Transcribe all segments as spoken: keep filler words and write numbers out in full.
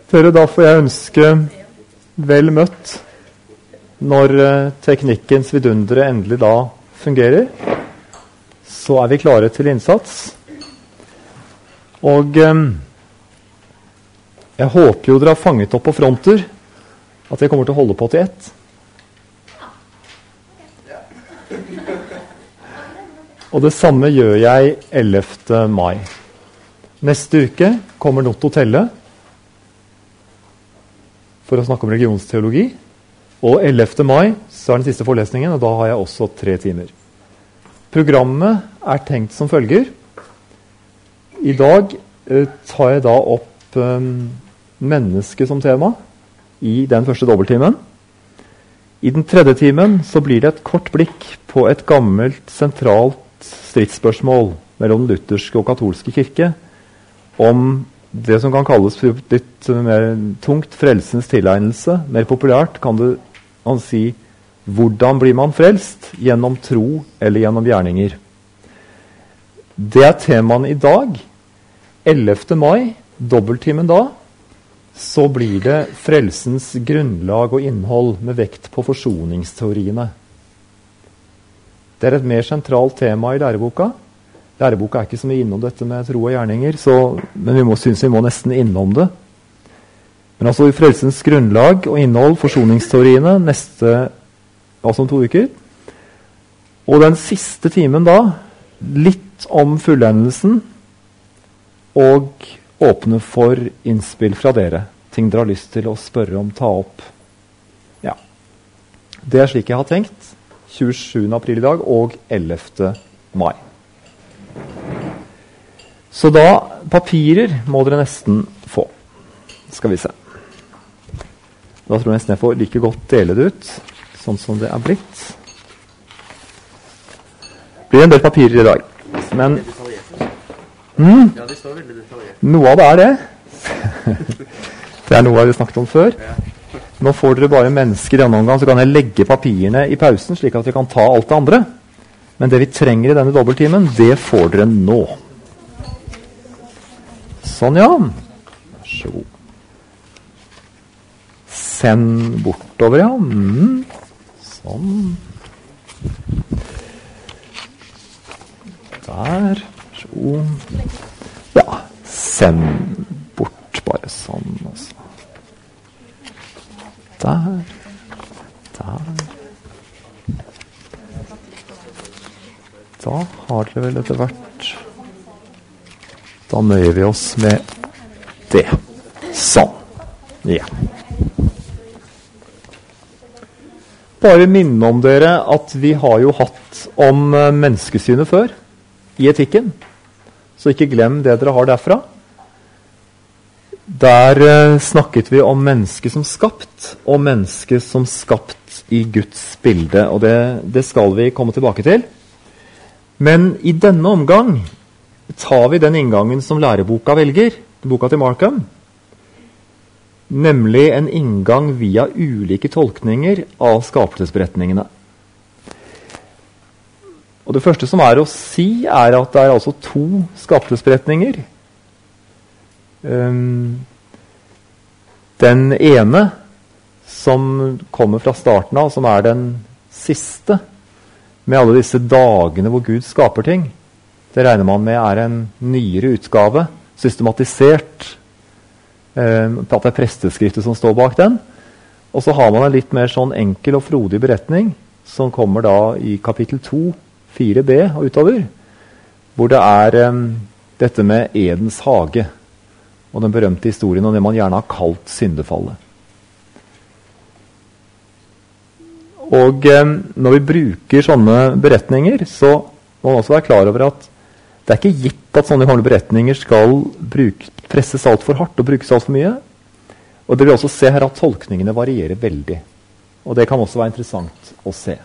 Dere, da får jeg ønske vel møtt når eh, teknikkens vidundere endelig da fungerer. Så er vi klare til innsats. Og eh, jeg håper jo dere har fanget opp på fronter at jeg kommer til å holde på til ett. Og det samme gjør jeg ellevte mai. Neste uke kommer Notto Telle for å snakke om religionsteologi. Og ellevte mai så er den siste forelesningen, og da har jeg også tre timer. Programmet er tenkt som følger. I dag eh, tar jeg da opp eh, mennesket som tema i den første dobbelttimen. I den tredje timen så blir det et kort blikk på et gammelt, sentralt stridsspørsmål mellom den lutherske og katolske kirke om det som kan kalles litt mer tungt frelsens tilegnelse. Mer populært kan du kan si hvordan blir man frelst? Gjennom tro eller gjennom gjerninger. Det er temaene i dag. ellevte mai, dobbelttimen da, så blir det frelsens grunnlag og innhold med vekt på forsoningsteoriene. Det er et mer sentralt tema i læreboka. Læreboka er ikke så mye innom dette med tro og gjerninger, så, men vi må, synes vi må nesten innom det. Men altså i frelsens grunnlag og innhold, forsoningsteoriene, neste, altså om to uker. Og den siste timen da, litt om fullendelsen, og åpne for innspill fra dere. Ting dere har lyst til å spørre om, ta opp. Ja. Det er slik jeg har tenkt. tjuesjuende april i dag og ellevte mai. Så da, papirer må dere nesten få. Skal vi se. Da tror jeg nesten jeg får like godt dele det ut, sånn som det er blitt. Det blir en del papirer i dag. Men hmm, ja, det står veldig detaljert. Noe av det er det. Det er noe vi har snakket om før. Nå får dere bare mennesker i denne omgang, så kan jeg legge papirene i pausen, slik at vi kan ta alt det andre. Men det vi trenger i denne dobbelttimen, det får dere nå. Sånn, ja. Vær så god. Send bortover, ja. Mm. Sånn. Der. Vær så god. Ja, send bort bare sånn, altså. Der. Der. Da har dere vel etter hvert. Da nøyer vi oss med det. Sånn. Ja. Bare minne om dere at vi har jo hatt om menneskesynet før i etikken. Så ikke glem det dere har derfra. Der uh, snakket vi om mennesket som skapt, og mennesket som skapt i Guds bilde. Og det, det skal vi komme tilbake til. Men i denne omgang tar vi den inngangen som læreboka velger, boka til Markham, nemlig en inngang via ulike tolkninger av skapelsesberetningene. Og det første som er å si, er at det er altså to skapelsesberetninger. Um, den ene som kommer fra starten av, som er den siste, med alle disse dagene hvor Gud skaper ting, det regner man med er en nyere utgave, systematisert, um, at det er presteskriftet som står bak den. Og så har man en litt mer sånn enkel og frodig beretning, som kommer da i kapittel to, fire b og utover, hvor det er um, dette med Edens hage, og den berømte historien om det man gjerne har kalt syndefallet. Og eh, når vi bruker sånne beretninger, så må man også være klar over at det er ikke gitt at sånne gamle beretninger skal bruke, presses alt for hardt og brukes alt for mye. Og det vil også se her at tolkningene varierer veldig. Og det kan også være interessant å se.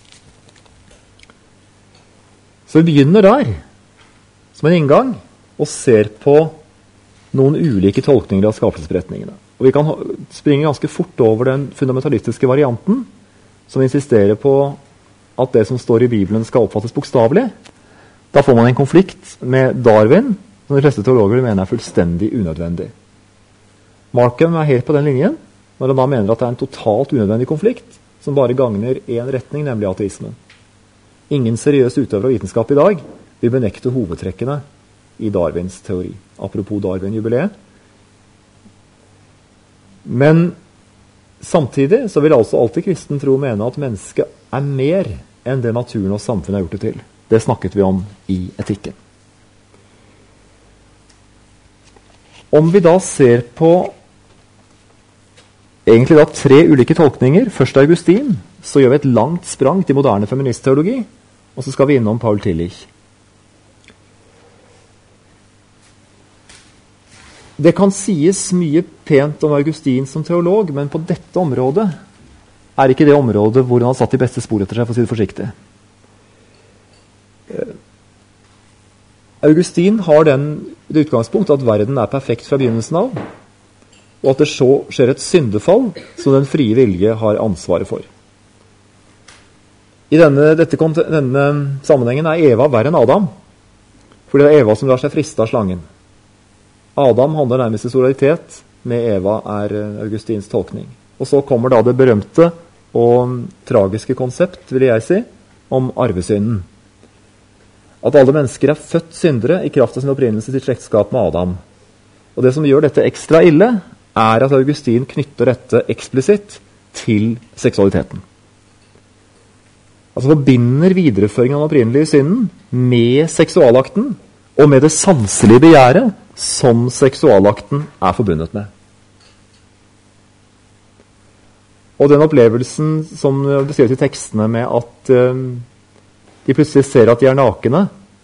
Så vi begynner der, som en inngang, og ser på noen ulike tolkninger av skapelsesberetningene. Og vi kan springe ganske fort over den fundamentalistiske varianten, som insisterer på at det som står i Bibelen skal oppfattes bokstavelig. Da får man en konflikt med Darwin, som de fleste teologer mener er fullstendig unødvendig. Markham er helt på den linjen, når han da mener at det er en totalt unødvendig konflikt, som bare gagner en retning, nemlig ateismen. Ingen seriøs utøver av vitenskap i dag vil benekte hovedtrekkene i Darwins teori. Apropos Darwin-jubileet. Men samtidig så vil altså alltid kristen tro mene at mennesket er mer enn det naturen og samfunnet har gjort det til. Det snakket vi om i etikken. Om vi da ser på egentlig da tre ulike tolkninger, først Augustin, så gjør vi et langt sprang til moderne feministteologi, og så skal vi innom Paul Tillich. Det kan sies mye pent om Augustin som teolog, men på dette området er ikke det området hvor han har satt de beste spor etter seg, for å si det forsiktig. Augustin har den, det utgangspunkt at verden er perfekt fra begynnelsen av, og at det så skjer et syndefall som den frie vilje har ansvaret for. I denne, dette, denne sammenhengen er Eva verre enn Adam, fordi det er Eva som lar seg friste av slangen. Adam handler nærmest i solidaritet med Eva, er Augustins tolkning. Og så kommer da det berømte og tragiske konsept, vil jeg si, om arvesynden. At alle mennesker er født syndere i kraft av sin opprinnelse til slektskap med Adam. Og det som gjør dette ekstra ille, er at Augustin knytter dette eksplisitt til seksualiteten. Altså forbinder videreføringen av den opprinnelige synden med seksualakten, og med det sanselige begjæret som seksualakten er forbundet med. Og den opplevelsen som beskrives i tekstene med at uh, de plutselig ser at de er nakne,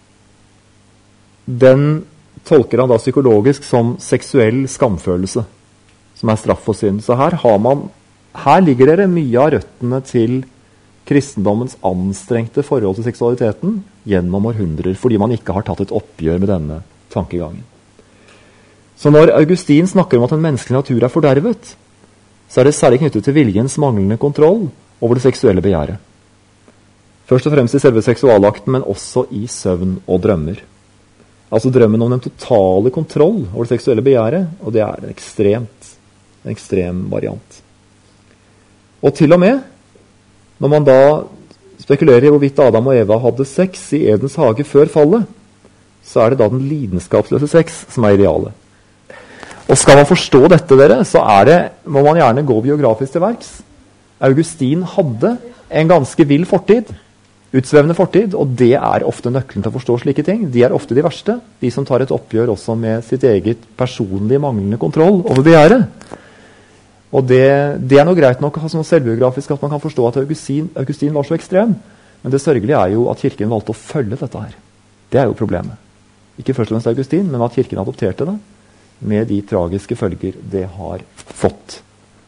den tolker han da psykologisk som seksuell skamfølelse, som er straff for synd. Så her, har man, her ligger dere mye av røttene til kristendommens anstrengte forhold til seksualiteten gjennom århundrer, fordi man ikke har tatt et oppgjør med denne tankegangen. Så når Augustin snakker om at en menneskelig natur er fordervet, så er det særlig knyttet til viljens manglende kontroll over det seksuelle begjæret. Først og fremst i selve seksualakten, men også i søvn og drømmer. Altså drømmen om den totale kontroll over det seksuelle begjæret, og det er en ekstremt, en ekstrem variant. Og til og med, når man da spekulerer i hvorvidt Adam og Eva hadde sex i Edens hage før fallet, så er det da den lidenskapsløse sex som er idealet. Og skal man forstå dette, dere, så er det, må man gjerne gå biografisk til verks. Augustin hadde en ganske vill fortid, utsvevende fortid, og det er ofte nøkkelen til å forstå slike ting. De er ofte de verste, de som tar et oppgjør også med sitt eget personlige manglende kontroll over begjæret. Og det, det er noe greit nok sånn selvbiografisk at man kan forstå at Augustin, Augustin var så ekstrem, men det sørgelige er jo at kirken valgte å følge dette her. Det er jo problemet. Ikke først og fremst Augustin, men at kirken adopterte det, med de tragiske følger det har fått.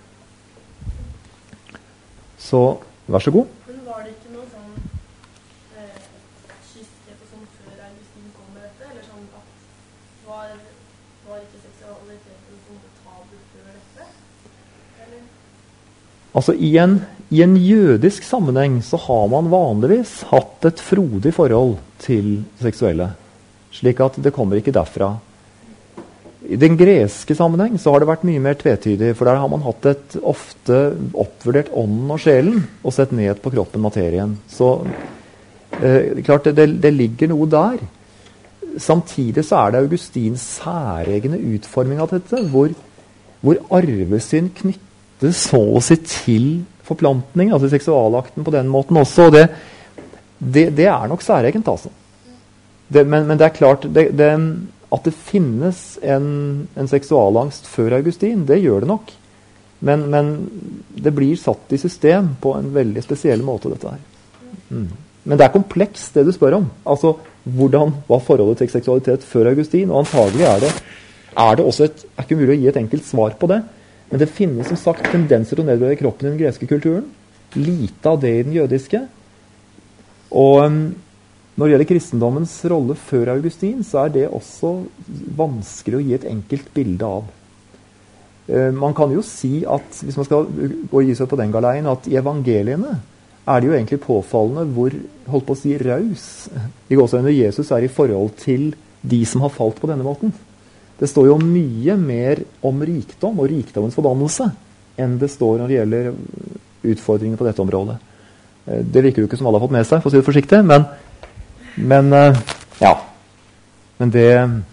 Så, vær så god. Men var det ikke noe sånn eh, kysthet og sånn før Augustin kom med dette? Eller sånn at var, var ikke seksualiteten som tabu før dette? Eller? Altså, i en, i en jødisk sammenheng så har man vanligvis hatt et frodig forhold til seksuelle, slik at det kommer ikke derfra. I den greske sammenheng så har det vært mye mer tvetydig, for der har man hatt et ofte oppvurdert ånden og sjelen og sett ned på kroppen, materien. Så eh, klart det, det ligger noe der. Samtidig så er det Augustins særegne utforming av dette, hvor, hvor arvesynd knyttes så å si til forplantning, altså seksualakten på den måten også, og det, det, det er nok særegent, altså. Det, men, men det er klart, det, det at det finnes en, en seksualangst før Augustin, det gjør det nok. Men, men det blir satt i system på en veldig spesiell måte, dette her. Mm. Men det er komplekst, det du spør om. Altså, hvordan var forholdet til seksualitet før Augustin? Og antagelig er det, er det også et, er ikke mulig å gi et enkelt svar på det. Men det finnes som sagt tendenser til å nedbrøde kroppen i den greske kulturen. Lite av det i den jødiske. Og um, når det gjelder kristendommens rolle før Augustin, så er det også vanskelig å gi et enkelt bilde av. Eh, man kan jo si at, hvis man skal gå og gi seg på den galeien, at i evangeliene er det jo egentlig påfallende hvor, holdt på å si, raus i gåseøyne Jesus er i forhold til de som har falt på denne måten. Det står jo mye mer om rikdom og rikdommens forbannelse enn det står når det gjelder utfordringer på dette området. Det virker jo ikke som alle har fått med seg, for å si det forsiktig, men, men ja. Men det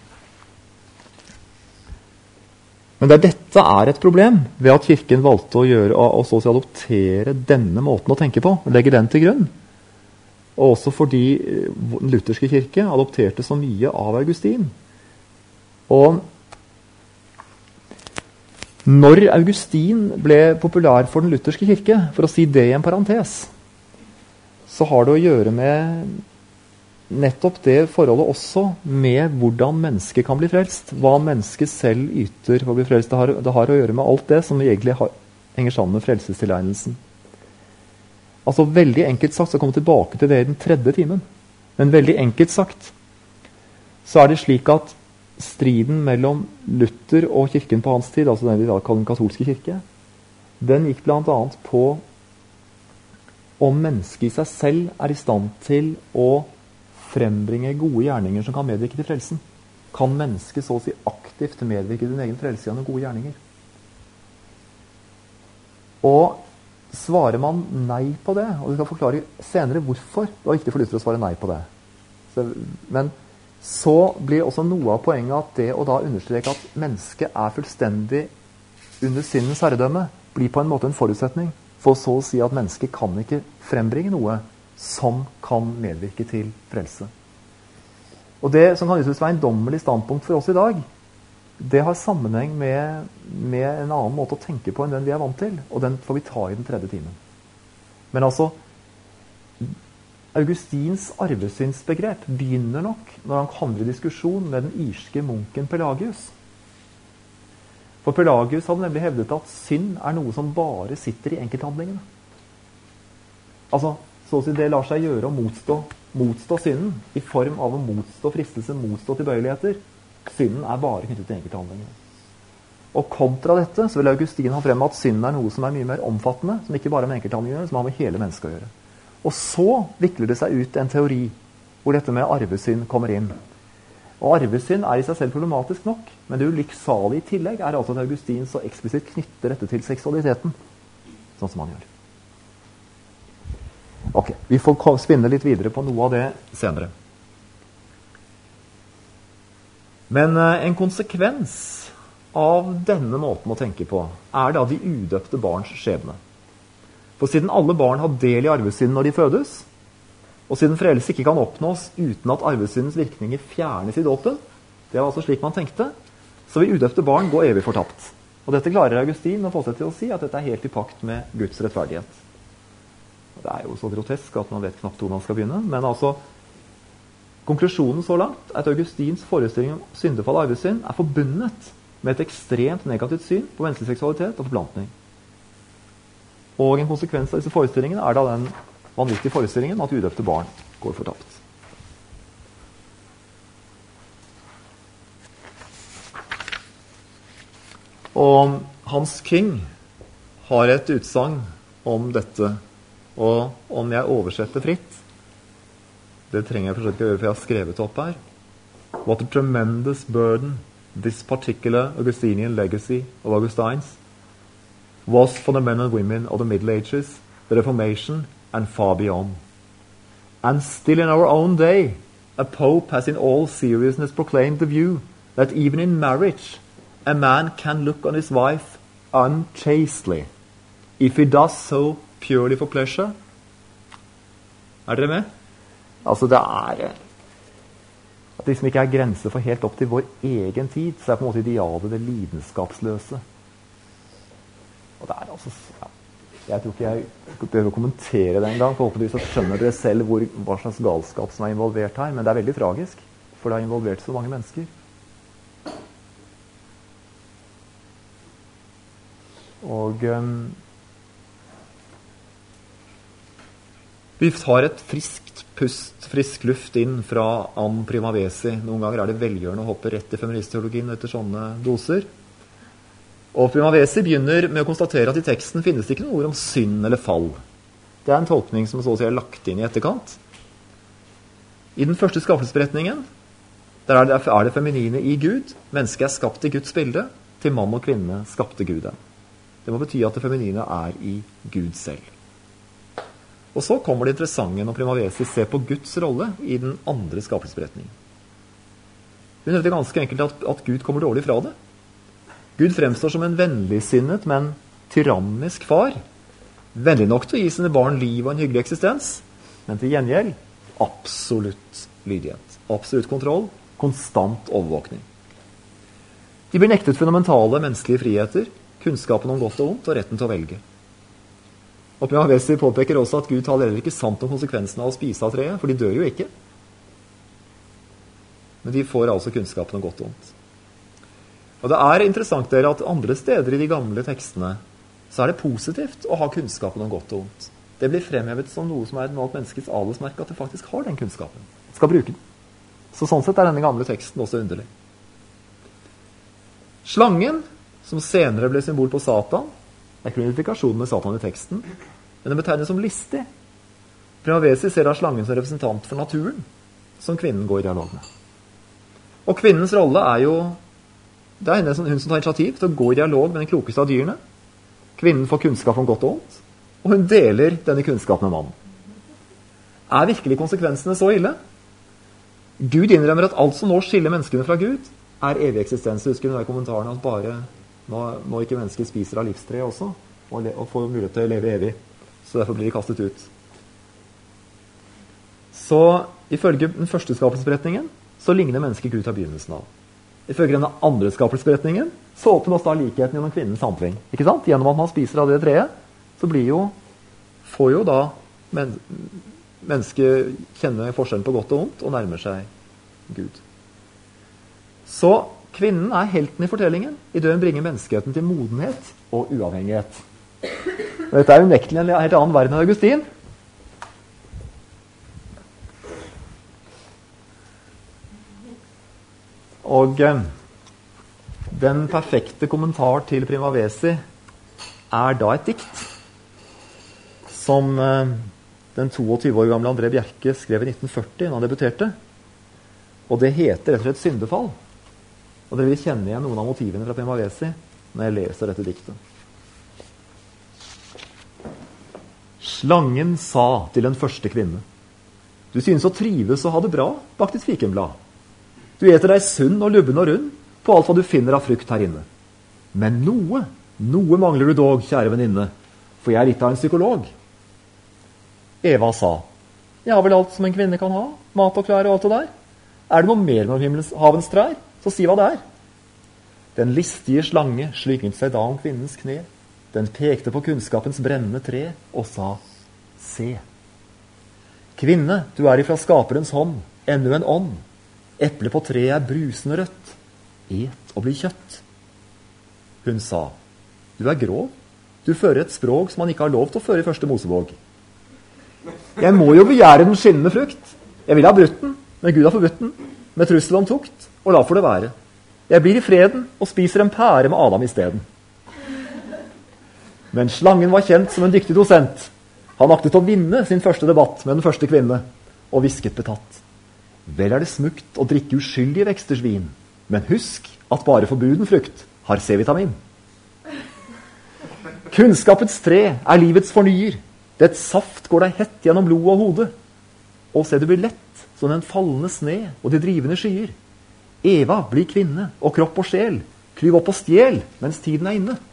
Men det er dette er et problem ved at Kirken valgte å gjøre, å, å så å si adoptere denne måten å tenke på, og legge den til grunn. Og også fordi den lutherske kirke adopterte så mye av Augustin. Og når Augustin ble populær for den lutherske kirke, for å si det i en parentes, så har det å gjøre med nettopp det forholdet også med hvordan mennesket kan bli frelst. Hva mennesket selv yter for å bli frelst. Det har, det har å gjøre med alt det som egentlig har, henger sammen med frelsestilegnelsen. Altså veldig enkelt sagt, så kommer vi tilbake til det i den tredje timen. Men veldig enkelt sagt så er det slik at striden mellom Luther og kirken på hans tid, altså den vi da kaller den katolske kirke, den gikk blant annet på om mennesket i seg selv er i stand til å frembringe gode gjerninger som kan medvirke til frelsen. Kan mennesket så å si aktivt medvirke til din egen frelse gjennom gode gjerninger? Og svarer man nei på det, og vi skal forklare senere hvorfor, det var viktig for Luther å svare nei på det. Så, men så blir også noe av poenget at det å da understreke at mennesket er fullstendig under syndens herredømme, blir på en måte en forutsetning for så å si at mennesket kan ikke frembringe noe som kan medvirke til frelse. Og det som kan utnyttes være en dommelig standpunkt for oss i dag, det har sammenheng med, med en annen måte å tenke på enn den vi er vant til, og den får vi ta i den tredje timen. Men altså, Augustins arvesynsbegrep begynner nok når han kommer i diskusjon med den irske munken Pelagius. For Pelagius hadde nemlig hevdet at synd er noe som bare sitter i enkelthandlingene. Altså, så å si det lar seg gjøre å motstå, motstå synden i form av å motstå fristelse, motstå tilbøyeligheter. Synden er bare knyttet til enkelthandlingene. Og kontra dette så vil Augustin ha frem at synden er noe som er mye mer omfattende, som ikke bare er med enkelthandlingene, som har med hele mennesket å gjøre. Og så vikler det seg ut en teori hvor dette med arvesynd kommer inn. Og arvesynd er i seg selv problematisk nok, men det ulykksalige i tillegg er altså at Augustin så eksplisitt knytter dette til seksualiteten, sånn som han gjør. Ok, vi får spinne litt videre på noe av det senere. Men eh, en konsekvens av denne måten å tenke på er da de udøpte barns skjebne. For siden alle barn har del i arvesynden når de fødes, og siden frelse ikke kan oppnås uten at arvesyndens virkninger fjernes i dåpen, det var altså slik man tenkte, så vil udøpte barn gå evig fortapt. Og dette klarer Augustin å få seg til å si at dette er helt i pakt med Guds rettferdighet. Det er jo så grotesk at man vet knapt hvor man skal begynne. Men altså, konklusjonen så langt er at Augustins forestilling om syndefall og arvesynd er forbundet med et ekstremt negativt syn på menneskelig seksualitet og forplantning. Og en konsekvens av disse forestillingene er da den vanvittige forestillingen at udøpte barn går fortapt. Og Hans King har et utsagn om dette. Og om jeg oversetter fritt, det trenger jeg forsøke å gjøre, for jeg har skrevet opp her. What a tremendous burden this particular Augustinian legacy of Augustines was for the men and women of the Middle Ages, the Reformation, and far beyond. And still in our own day, a pope has in all seriousness proclaimed the view that even in marriage, a man can look on his wife unchastely, if he does so purely for pleasure. Er dere med? Altså det er at det liksom ikke er grenser for helt opp til vår egen tid, så er på en måte idealet det lidenskapsløse. Og det er altså ja, jeg tror ikke jeg behøver å kommentere det en gang, forhåpentligvis så skjønner dere selv hvor, hva slags galskap som er involvert her, men det er veldig tragisk, for det har involvert så mange mennesker. Og um, vi tar et friskt pust, frisk luft inn fra Ann Primavesi. Noen ganger er det velgjørende å hoppe rett i feministteologien etter sånne doser. Og Primavesi begynner med å konstatere at i teksten finnes det ikke noe ord om synd eller fall. Det er en tolkning som så å si er lagt inn i etterkant. I den første skapelsesberetningen Der er det, er det feminine i Gud. Mennesket er skapt i Guds bilde. Til mann og kvinne skapte Gud dem. Det må bety at det feminine er i Gud selv. Og så kommer det interessante når Prima Vesi ser på Guds rolle i den andre skapelsesberetningen. Hun hevder ganske enkelt at, at Gud kommer dårlig fra det. Gud fremstår som en vennligsinnet, men tyrannisk far. Vennlig nok til å gi sine barn liv og en hyggelig eksistens, men til gjengjeld absolutt lydighet. Absolutt kontroll, konstant overvåkning. De blir nektet fundamentale menneskelige friheter, kunnskapen om godt og ondt og retten til å velge. Og Prima Vesi påpeker også at Gud taler heller ikke sant om konsekvensene av å spise av treet, for de dør jo ikke. Men de får altså kunnskapen om godt og ondt. Og det er interessant dere at andre steder i de gamle tekstene så er det positivt å ha kunnskapen om godt og ondt. Det blir fremhevet som noe som er et normalt menneskets adelsmerke, at det faktisk har den kunnskapen. Skal bruke den. Så sånn sett er denne gamle teksten også underlig. Slangen, som senere ble symbol på Satan, det er ikke en identifikasjon med Satan i teksten, men den betegnes som listig. Prima Vesi ser da slangen som representant for naturen, som kvinnen går i dialog med. Og kvinnens rolle er jo, det er henne som, hun som tar initiativ til å gå i dialog med den klokeste av dyrene. Kvinnen får kunnskap om godt og ondt, og hun deler denne kunnskapen med mannen. Er virkelig konsekvensene så ille? Gud innrømmer at alt som nå skiller menneskene fra Gud, er evig eksistens. Husker du i kommentarene at bare nå, nå ikke mennesker spiser av livstreet også, og, le, og får mulighet til å leve evig, så derfor blir de kastet ut. Så ifølge den første skapelsesberetningen så ligner mennesket Gud til begynnelsen av. Ifølge denne andre skapelsesberetningen så åpner også da likheten gjennom kvinnens handling. Ikke sant? Gjennom at man spiser av det treet, så blir jo, får jo da men, mennesket kjenne forskjellen på godt og ondt og nærmer seg Gud. Så kvinnen er helten i fortellingen, i det hun bringer menneskeheten til modenhet og uavhengighet. Og dette er unektelig en helt annen verden enn Augustin. Og eh, den perfekte kommentar til Prima Vesi er da et dikt som eh, den tjueto år gamle André Bjerke skrev i nitten førti da han debuterte. Og det heter rett og slett Syndefall. Og dere vil kjenne igjen noen av motivene fra Prima Vesi når jeg leser dette diktet. Slangen sa til den første kvinne: Du synes å trives og ha det bra bak ditt fikenblad. Du eter deg sunn og lubben og rund på alt hva du finner av frukt her inne. Men noe, noe mangler du dog, kjære venninne, for jeg er litt av en psykolog. Eva sa: Jeg har vel alt som en kvinne kan ha, mat og klær og alt det der. Er det noe mer mellom himmelens havens trær, så si hva det er. Den listige slange slynget seg da om kvinnens kne. Den pekte på kunnskapens brennende tre og sa: Se. Kvinne, du er ifra skaperens hånd, ennå en ånd. Eplet på treet er brusende rødt. Et og bli kjøtt. Hun sa: Du er grov. Du fører et språk som man ikke har lov til å føre i første Mosebok. Jeg må jo begjære den skinnende frukt. Jeg vil ha brutt den, men Gud har forbudt den, med trussel om tukt, og la for det være. Jeg blir i freden og spiser en pære med Adam i stedet. Men slangen var kjent som en dyktig dosent. Han aktet å vinne sin første debatt med den første kvinne, og hvisket betatt: Vel er det smukt å drikke uskyldige veksters vin, men husk at bare forbuden frukt har C-vitamin. Kunnskapets tre er livets fornyer. Dets saft går deg hett gjennom blod og hode. Og se, du blir lett som den fallende sne og de drivende skyer. Eva blir kvinne, og kropp og sjel klyv opp og stjel mens tiden er inne.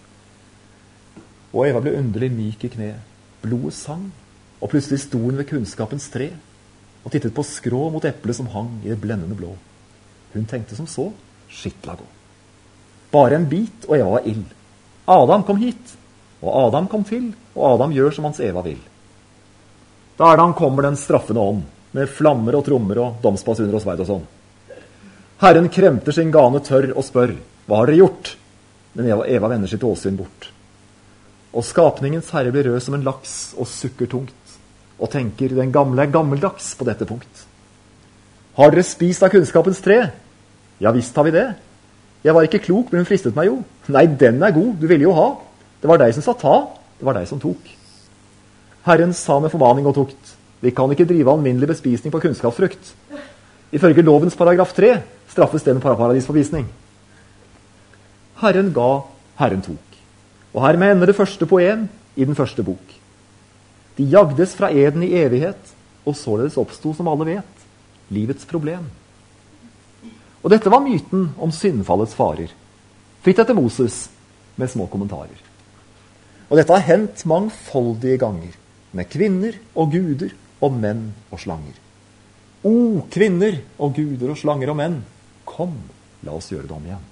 Og Eva ble underlig myk i kne. Blodet sang, og plutselig sto hun ved kunnskapens tre og tittet på skrå mot eplet som hang i det blendende blå. Hun tenkte som så: skitt la gå. Bare en bit, og Eva var ild. Adam kom hit, og Adam kom til, og Adam gjør som hans Eva vil. Da er det han kommer, den straffende ånd, med flammer og trommer og domsbasuner og sverd og sånn. Herren kremter sin gane tørr og spør: Hva har dere gjort? Men Eva, Eva vender sitt åsyn bort. Og skapningens herre blir rød som en laks og sukker tungt, og tenker: den gamle er gammeldags på dette punkt. Har dere spist av kunnskapens tre? Ja visst har vi det. Jeg var ikke klok, men hun fristet meg jo. Nei, den er god, du ville jo ha. Det var deg som sa ta, det var deg som tok. Herren sa med formaning og tukt: Vi kan ikke drive alminnelig bespisning på kunnskapsfrukt. Ifølge lovens paragraf tre straffes det med paradisforvisning. Herren ga, Herren tok. Og hermed ender det første poem i den første bok. De jagdes fra eden i evighet, og således oppstod, som alle vet, livets problem. Og dette var myten om syndfallets farer, fritt etter Moses, med små kommentarer. Og dette har hendt mangfoldige ganger, med kvinner og guder og menn og slanger. O, kvinner og guder og slanger og menn, kom, la oss gjøre det om igjen.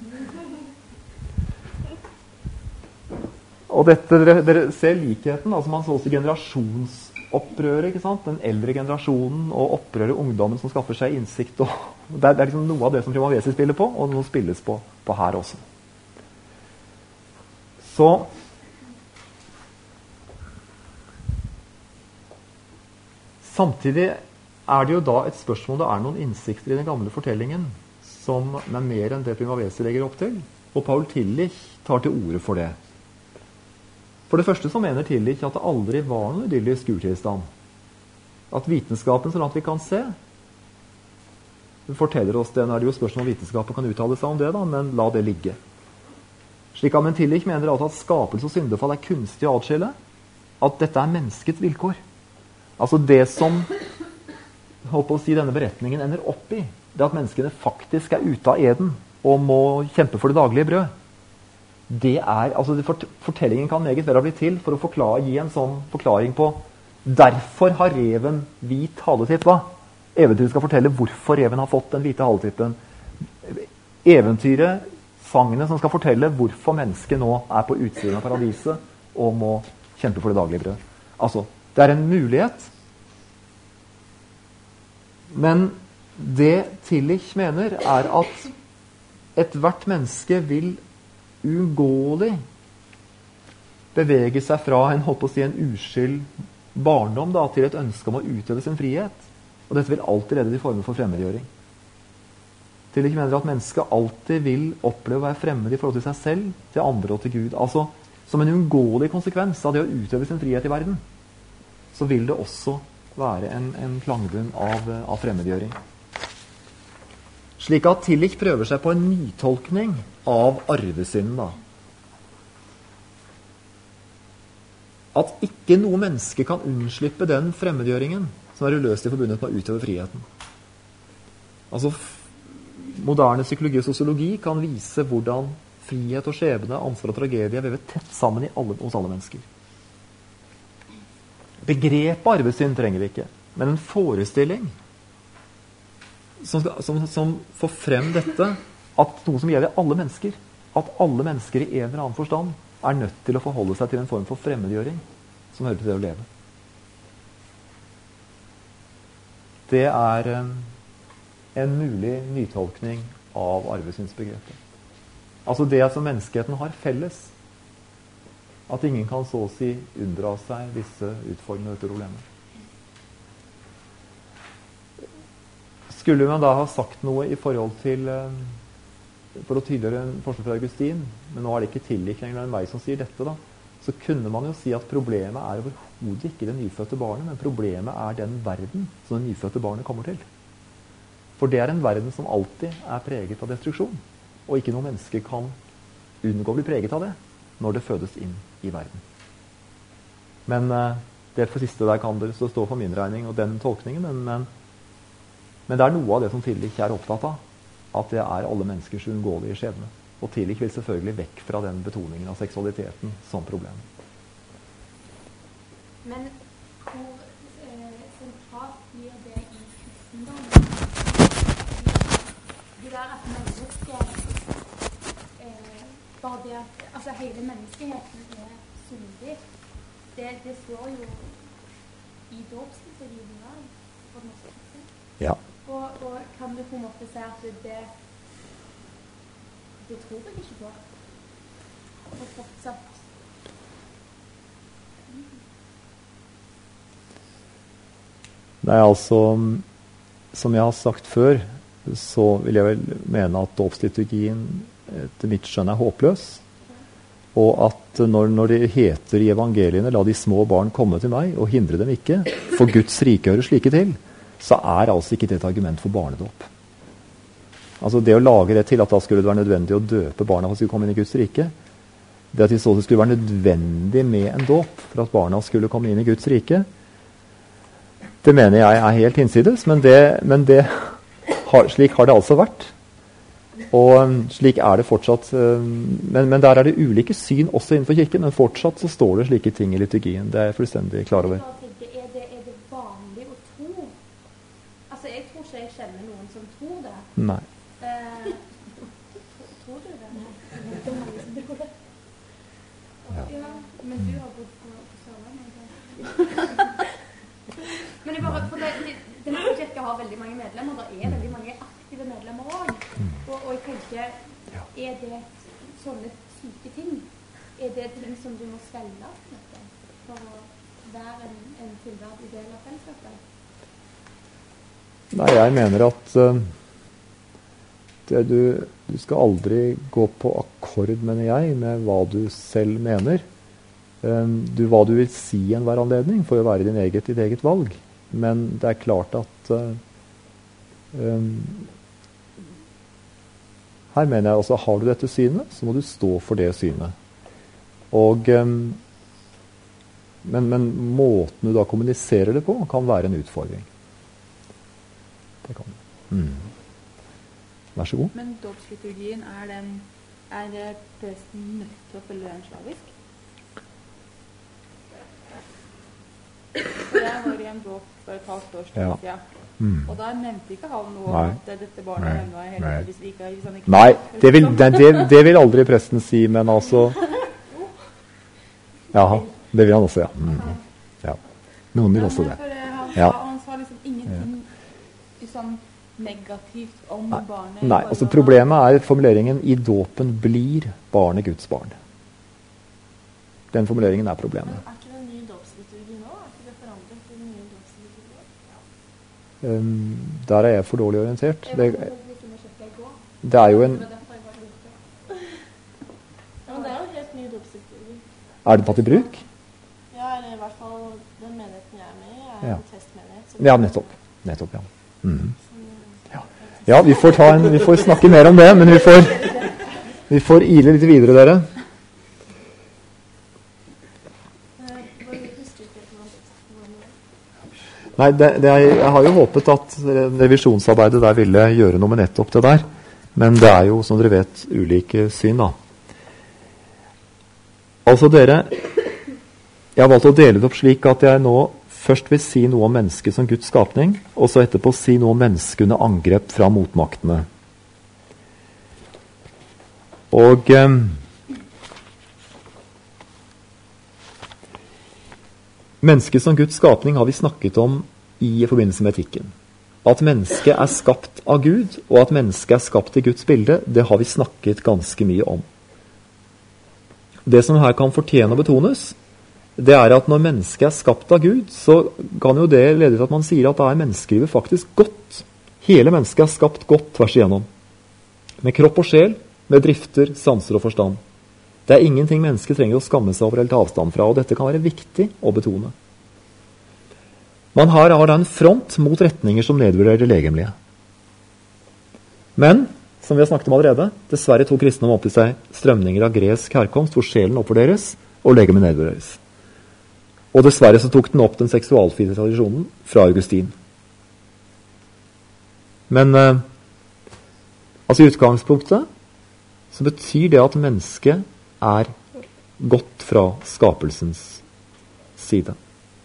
Og dette, dere, dere ser likheten, altså man så også generasjonsopprøret, ikke sant? Den eldre generasjonen og opprøret ungdommen som skaffer seg innsikt. Og det, er, det er liksom noe av det som Prima Facie spiller på, og noe spilles på, på her også. Så samtidig er det jo da et spørsmål om det er noen innsikter i den gamle fortellingen som er mer enn det Prima Facie legger opp til. Og Paul Tillich tar til orde for det. For det første så mener Tillich at det aldri var noen idyllisk urtilstand. At vitenskapen, så langt vi kan se, forteller oss det. Nå er det jo spørsmål om vitenskapen kan uttale seg om det, da, men la det ligge. Slik at Tillich mener altså at skapelse og syndefall er kunstig å atskille. At dette er menneskets vilkår. Altså det som holdt på å si, denne beretningen ender opp i, det at menneskene faktisk er ute av eden og må kjempe for det daglige brød. Det er, altså det fort, Fortellingen kan meget vel ha blitt til for å forklare, gi en sånn forklaring på derfor har reven hvit haletipp. Hva? Eventyret skal fortelle hvorfor reven har fått den hvite haletippen. Eventyret, sangene som skal fortelle hvorfor mennesket nå er på utsiden av paradiset og må kjempe for det daglige brød. Altså, det er en mulighet. Men det Tillich mener er at ethvert menneske vil uunngåelig bevege seg fra en, holdt på å si, en uskyld barndom da, til et ønske om å utøve sin frihet. Og dette vil alltid lede til former for fremmedgjøring. Tillich mener at mennesket alltid vil oppleve å være fremmed i forhold til seg selv, til andre og til Gud. Altså, som en uunngåelig konsekvens av det å utøve sin frihet i verden, så vil det også være en, en klangbunn av, av fremmedgjøring. Slik at Tillich prøver seg på en nytolkning av arvesynden. Da. At ikke noe menneske kan unnslippe den fremmedgjøringen som er uløselig forbundet med å utøve friheten. Altså, moderne psykologi og sosiologi kan vise hvordan frihet og skjebne, ansvar og tragedie er vevet tett sammen i alle, hos alle mennesker. Begrepet arvesynd trenger vi ikke, men en forestilling Som, som, som får frem dette, at noe som gjelder alle mennesker, at alle mennesker i en eller annen forstand er nødt til å forholde seg til en form for fremmedgjøring som hører til det å leve. Det er um, en mulig nytolkning av arvesynsbegrepet. Altså det som menneskeheten har felles, at ingen kan så å si unndra seg disse utfordrende problemene. Skulle man da ha sagt noe i forhold til for å tydeliggjøre en forskjell fra Augustin, men nå er det ikke Tillich lenger enn meg som sier dette, da, så kunne man jo si at problemet er overhodet ikke det nyfødte barnet, men problemet er den verden som det nyfødte barnet kommer til. For det er en verden som alltid er preget av destruksjon, og ikke noe menneske kan unngå å bli preget av det når det fødes inn i verden. Men det for siste der kan det stå for min regning og den tolkningen, men, men Men det er noe av det som Tillich er opptatt av, at det er alle menneskers uunngåelige skjebne. Og Tillich vil selvfølgelig vekk fra den betoningen av seksualiteten som problem. Men hvor eh, sentralt blir det i kristendommen? Det der at mennesket eh, bare det at altså hele menneskeheten er syndig, det, det står jo i dåpsliturgien for den norske kirke. Ja. Og, og kan du på en måte si at det det tror jeg ikke på. Og fortsatt. Nei, altså, som jeg har sagt før, så vil jeg vel mene at dåpsliturgien etter mitt skjønn er håpløs. Og at når, når det heter i evangeliene, la de små barn komme til meg, og hindre dem ikke, for Guds rike hører slike til, så er altså ikke det et argument for barnedåp. Altså det å lage det til at da skulle det være nødvendig å døpe barna for å skulle komme inn i Guds rike, det at de så det skulle være nødvendig med en dåp for at barna skulle komme inn i Guds rike, det mener jeg er helt hinsides, men, det, men det har, slik har det altså vært. Og um, slik er det fortsatt. Um, men, men der er det ulike syn også innenfor kirken, men fortsatt så står det slike ting i liturgien. Det er jeg fullstendig klar over. Er det, er det vanlig å tro? Altså, jeg tror ikke jeg kjenner noen som tror det. Nei. Eh, tror du det? Det er mange som tror det. Ja. Ja, men du har bodd på, på Sørlandet. Men jeg bare, for det, det, den kirke har veldig mange medlemmer, det er veldig mange aktive medlemmer også. Og, og jeg tenker, er det sånne syke ting? Er det ting som du må svelge for å være en, en fullverdig del av fellesskapet? Nei, jeg mener at uh, det du, du skal aldri gå på akkord, mener jeg, med hva du selv mener. Um, du, hva du vil si i enhver anledning for å være din eget, ditt eget valg. Men det er klart at uh, um, her mener jeg også, har du dette synet, så må du stå for det synet. Og, um, men, men måten du da kommuniserer det på, kan være en utfordring. Det kan det. Mm. Vær så god. Men dåpsliturgien, er, den, er det presten nødt til å følge den slavisk? For jeg var i en dåp for et halvt års tid, ja. Mm. Og da nevnte ikke han noe om at dette barnet ennå er hele hvis vi ikke, hvis han ikke Nei, det vil, det, det, det vil aldri presten si, men altså Jaha, det vil han også, ja. Mm. Ja. Noen vil også det. Han, ja. han sa liksom ingenting liksom, negativt om Nei. barnet. Nei, altså problemet er formuleringen «I dåpen blir barnet Guds barn». Den formuleringen er problemet. Men er ikke det en ny dåpsliturgi nå? Er ikke det forandret til den nye dåpsliturgi? Um, der er jeg for dårlig orientert. Det, det er jo en Ja, men det er jo en helt ny dåpsliturgi. Er det tatt i bruk? Ja, eller i hvert fall den menigheten jeg er med i, er Ja. en testmenighet. Ja, nettopp. Nettopp, ja. Mhm. Ja. Ja, vi får, ta en, vi får snakke mer om det, men vi får, vi får ile litt videre, dere. Nei, det, det er, jeg har jo håpet at revisjonsarbeidet der ville gjøre noe med nettopp det der. Men det er jo, som dere vet, ulike syn, da. Altså, dere, jeg har valgt å dele det opp slik at jeg nå først vil si noe om mennesket som Guds skapning, og så etterpå si noe om mennesket under angrep fra motmaktene. Og eh, mennesket som Guds skapning har vi snakket om i forbindelse med etikken. At mennesket er skapt av Gud, og at mennesket er skapt i Guds bilde, det har vi snakket ganske mye om. Det som her kan fortjene å betones, det er at når mennesket er skapt av Gud, så kan jo det lede til at man sier at da er menneskelivet faktisk godt. Hele mennesket er skapt godt tvers igjennom. Med kropp og sjel, med drifter, sanser og forstand. Det er ingenting mennesket trenger å skamme seg over eller ta avstand fra, og dette kan være viktig å betone. Man har, har da en front mot retninger som nedvurderer det legemlige. Men, som vi har snakket om allerede, dessverre tok kristendom opp i seg strømninger av gresk herkomst, hvor sjelen oppvurderes og legemet nedvurderes. Og dessverre så tok den opp den seksualfrie tradisjonen fra Augustin. Men eh, altså i utgangspunktet så betyr det at mennesket er gått fra skapelsens side.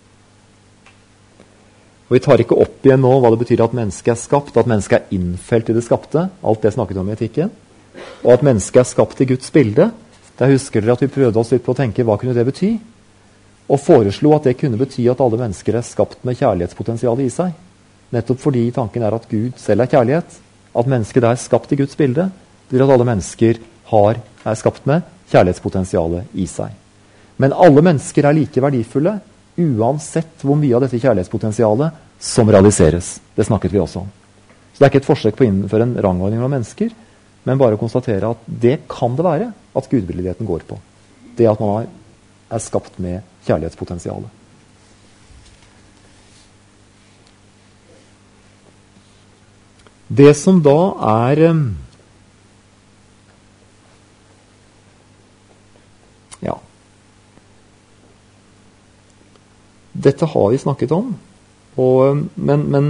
Og vi tar ikke opp igjen nå hva det betyr at mennesket er skapt, at mennesket er innfelt i det skapte, alt det snakket om i etikken, og at mennesket er skapt i Guds bilde. Der husker dere at vi prøvde oss litt på å tenke hva kunne det bety, og foreslo at det kunne bety at alle mennesker er skapt med kjærlighetspotensial i seg. Nettopp fordi tanken er at Gud selv er kjærlighet, at mennesket er skapt i Guds bilde, det betyr at alle mennesker har, er skapt med kjærlighetspotensialet i seg. Men alle mennesker er like verdifulle, uansett hvor mye av dette kjærlighetspotensialet som realiseres. Det snakket vi også om. Så det er ikke et forsøk på å innføre en rangordning av mennesker, men bare å konstatere at det kan det være at gudbilligheten går på. Det at man er skapt med kjærlighetspotensialet. Det som da er Ja. Dette har vi snakket om, og, men, men,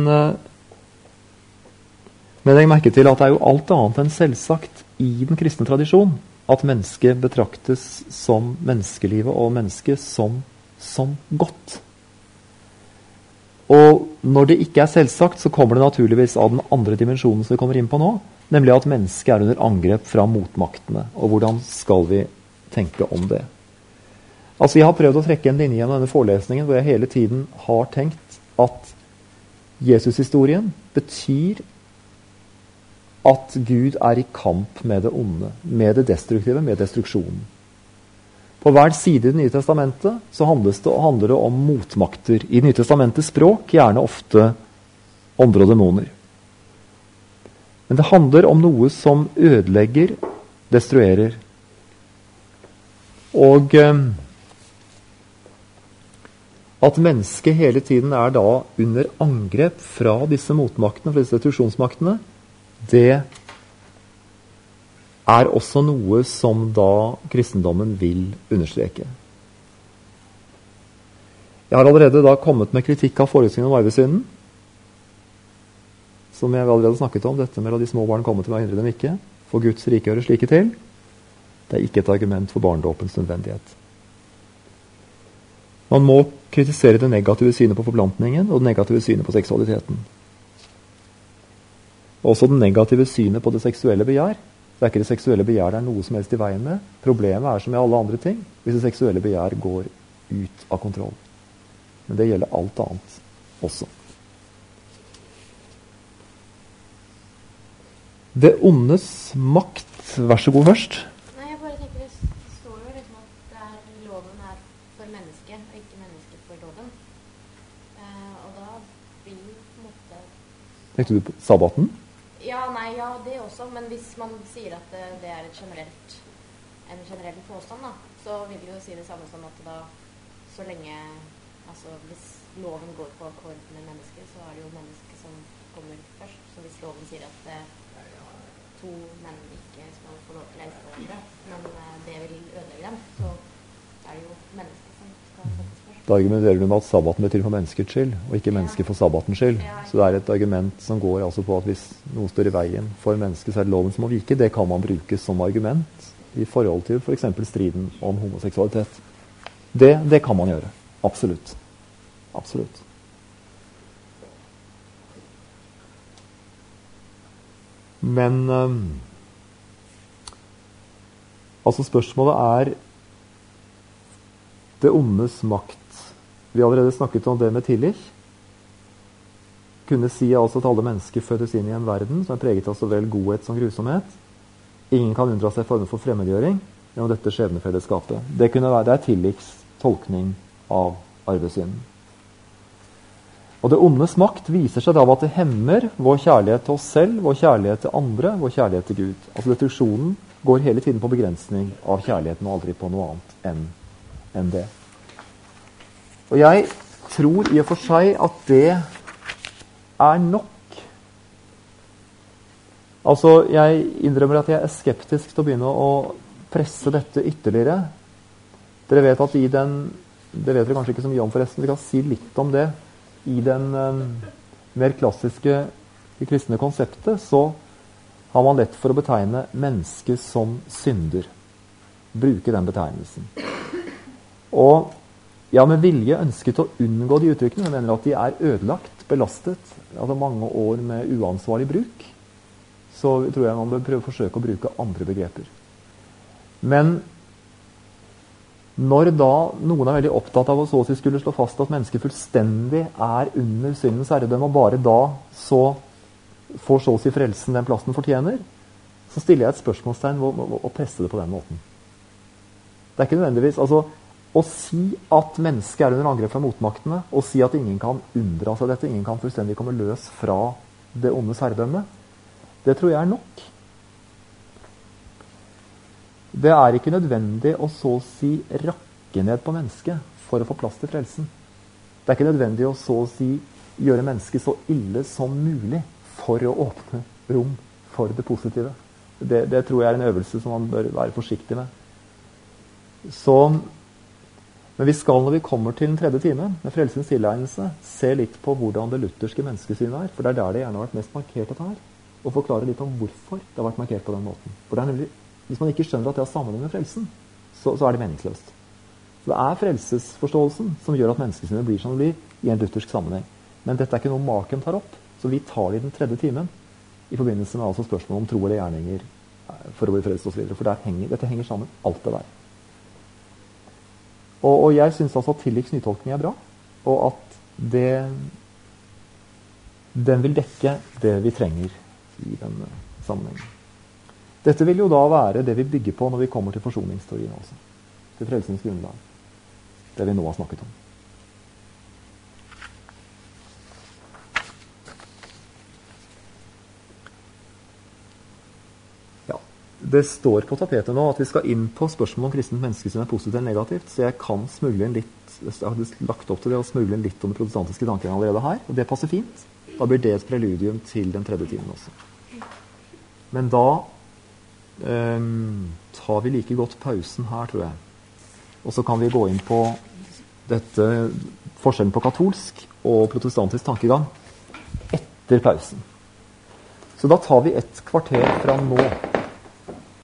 men jeg merker til at det er jo alt annet enn selvsagt i den kristne tradisjon at mennesket betraktes som menneskelivet og mennesket som, som godt. Og når det ikke er selvsagt, så kommer det naturligvis av den andre dimensjonen som vi kommer inn på nå, nemlig at mennesket er under angrep fra motmaktene. Og hvordan skal vi tenke om det? Altså, jeg har prøvd å trekke en linje gjennom denne forelesningen hvor jeg hele tiden har tenkt at Jesus-historien betyr at Gud er i kamp med det onde, med det destruktive, med destruksjonen. På hver side i Det nye testamentet så handles det, handler det om motmakter. I Det nye testamentets språk gjerne ofte ånder og demoner. Men det handler om noe som ødelegger, destruerer. Og eh, at mennesket hele tiden er da under angrep fra disse motmaktene, fra disse destruksjonsmaktene, det er også noe som da kristendommen vil understreke. Jeg har allerede da kommet med kritikk av forestillingen om arvesynden, som jeg allerede snakket om, dette med at de små barn kommer til meg og hindrer dem ikke, for Guds rike hører slike til. Det er ikke et argument for barnedåpens nødvendighet. Man må kritisere det negative synet på forplantningen og det negative synet på seksualiteten. Også det negative synet på det seksuelle begjær. Det er ikke det seksuelle begjær det er noe som helst i veien med. Problemet er som i alle andre ting, hvis det seksuelle begjær går ut av kontroll. Men det gjelder alt annet også. Det ondes makt. Vær så god først. Nei, jeg bare tenker det står jo liksom at det er, loven er for mennesket, og ikke mennesket for loven. Eh, og da blir jo på en måte... Tenkte du på sabbaten? Ja, nei, ja, det også, men hvis man sier at det, det er et generelt, en generell påstand, da, så vil det jo si det samme som at da, så lenge, altså hvis loven går på akkord med mennesket, så er det jo mennesket som kommer først. Så hvis loven sier at eh, to menn ikke skal få lov til å elske hverandre, men eh, det vil ødelegge dem, så er det jo mennesket som skal settes først. Da argumenterer du med at sabbaten betyr for menneskets skyld, og ikke mennesket for sabbatens skyld. Så det er et argument som går altså på at hvis noe står i veien for mennesket, så er det loven som må vike. Det kan man bruke som argument i forhold til for eksempel striden om homoseksualitet. Det, det kan man gjøre. Absolutt. Absolutt. Men um, altså spørsmålet er det ondes makt. Vi har allerede snakket om det med Tillich. Kunne si altså at alle mennesker fødes inn i en verden som er preget av så vel godhet som grusomhet. Ingen kan unndra seg former for fremmedgjøring gjennom dette skjebnefellesskapet. Det, kunne være, det er Tillichs tolkning av arvesynden. Og det ondes makt viser seg da av at det hemmer vår kjærlighet til oss selv, vår kjærlighet til andre, vår kjærlighet til Gud. Altså destruksjonen går hele tiden på begrensning av kjærligheten og aldri på noe annet enn, enn det. Og jeg tror i og for seg at det er nok. Altså, jeg innrømmer at jeg er skeptisk til å begynne å presse dette ytterligere. Dere vet at i den, det vet dere kanskje ikke så mye om forresten, vi kan si litt om det. I den um, mer klassiske kristne konseptet så har man lett for å betegne mennesket som synder. Bruke den betegnelsen. Og jeg har med vilje ønsket å unngå de uttrykkene. Jeg mener at de er ødelagt, belastet. Altså mange år med uansvarlig bruk. Så tror jeg man bør prøve å forsøke å bruke andre begreper. Men når da noen er veldig opptatt av å så å si skulle slå fast at mennesket fullstendig er under syndens herredømme, og bare da så får så å si frelsen den plassen fortjener, så stiller jeg et spørsmålstegn og presser det på den måten. Det er ikke nødvendigvis... altså å si at mennesket er under angrep fra motmaktene, og si at ingen kan unndra seg dette, ingen kan fullstendig komme løs fra det ondes herredømme, det tror jeg er nok. Det er ikke nødvendig å så å si rakke ned på mennesket for å få plass til frelsen. Det er ikke nødvendig å så å si gjøre mennesket så ille som mulig for å åpne rom for det positive. Det, det tror jeg er en øvelse som man bør være forsiktig med. Så, men vi skal, når vi kommer til den tredje time, med frelsens tilegnelse, se litt på hvordan det lutherske menneskesynet er, for det er der det gjerne har vært mest markert dette her, og forklare litt om hvorfor det har vært markert på den måten. For det er nemlig, hvis man ikke skjønner at det har sammenheng med frelsen, så, så er det meningsløst. Så det er frelsesforståelsen som gjør at menneskesynet blir som det blir i en luthersk sammenheng. Men dette er ikke noe Marken tar opp, så vi tar det i den tredje timen, i forbindelse med altså spørsmål om tro eller gjerninger for å bli frelst og så videre. For der henger, dette henger sammen, alt det der. Og, og jeg synes altså at Tillichs nytolkning er bra, og at det, den vil dekke det vi trenger i denne sammenhengen. Dette vil jo da være det vi bygger på når vi kommer til forsoningsteorien også. Til frelsens grunnlag. Det vi nå har snakket om. Ja, det står på tapetet nå at vi skal inn på spørsmål om kristent menneskesyn er positivt eller negativt, så jeg kan smugle inn litt, jeg har lagt opp til det å smugle inn litt om det protestantiske tanken allerede her, og det passer fint. Da blir det et preludium til den tredje timen også. Men da Um, tar vi like godt pausen her, tror jeg. Og så kan vi gå inn på dette, forskjellen på katolsk og protestantisk tankegang etter pausen. Så da tar vi et kvarter fra nå.